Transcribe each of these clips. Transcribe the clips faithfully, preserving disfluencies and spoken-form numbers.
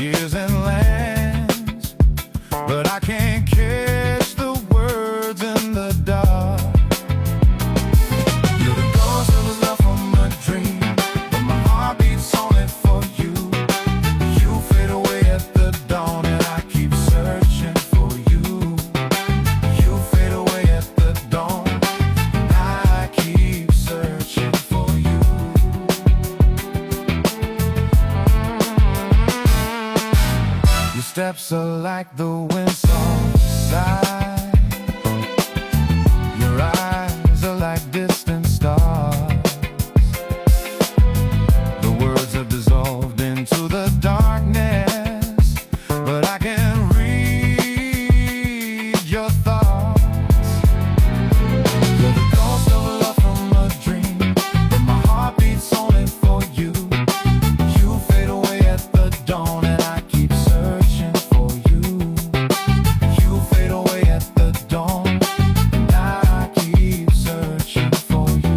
years and lands, but I can't catch the words in the dark. You're the ghost of a love from a dream, but my heart beats only for you. You fade away at the dawn, and I keep searching for you. You fade away at the dawn, and I keep searching for you. Your steps are like the wind soft sigh. Your eyes are like distant stars. The words have dissolved into the darkness, but I can read your thoughts. You're the ghost of a love from a dream, but my heart beats only for you. You fade away at the dawn, and I keep searching for you. You fade away at the dawn, and I keep searching for you.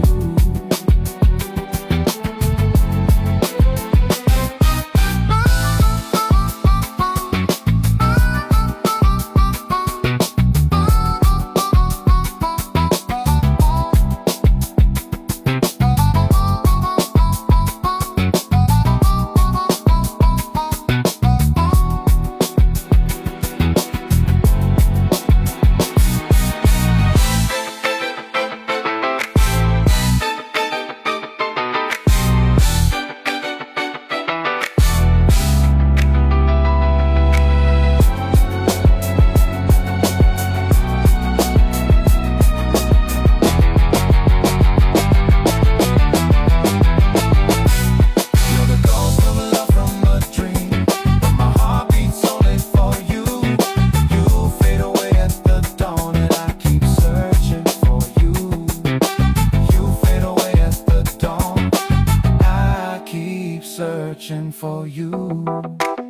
Searching for you.